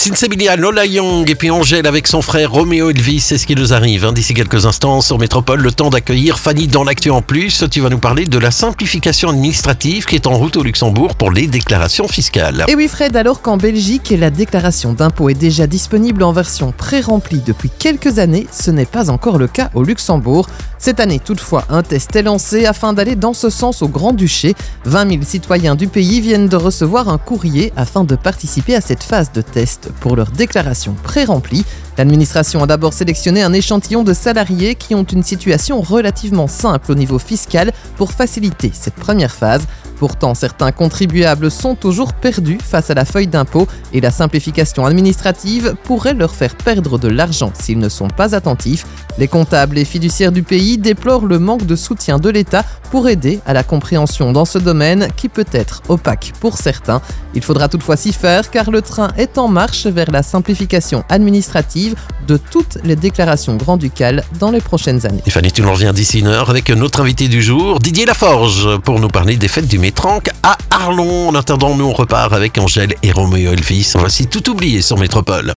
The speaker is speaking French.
Sinsemilia, Lola Young et puis Angèle avec son frère Roméo Elvis, c'est ce qui nous arrive d'ici quelques instants sur Métropole. Le temps d'accueillir Fanny dans l'actu en plus. Tu vas nous parler de la simplification administrative qui est en route au Luxembourg pour les déclarations fiscales. Et oui Fred, alors qu'en Belgique, la déclaration d'impôt est déjà disponible en version pré-remplie depuis quelques années, ce n'est pas encore le cas au Luxembourg. Cette année, toutefois, un test est lancé afin d'aller dans ce sens au Grand-Duché. 20 000 citoyens du pays viennent de recevoir un courrier afin de participer à cette phase de test pour leur déclaration pré-remplie. L'administration a d'abord sélectionné un échantillon de salariés qui ont une situation relativement simple au niveau fiscal pour faciliter cette première phase. Pourtant, certains contribuables sont toujours perdus face à la feuille d'impôt et la simplification administrative pourrait leur faire perdre de l'argent s'ils ne sont pas attentifs. Les comptables et fiduciaires du pays déplorent le manque de soutien de l'État pour aider à la compréhension dans ce domaine qui peut être opaque pour certains. Il faudra toutefois s'y faire car le train est en marche vers la simplification administrative de toutes les déclarations grand-ducales dans les prochaines années. Et Fanny, tu nous reviens d'ici une heure avec notre invité du jour, Didier Laforge, pour nous parler des fêtes du Métranque à Arlon. En attendant, nous on repart avec Angèle et Roméo Elvis. Voici Tout oublié sur Métropole.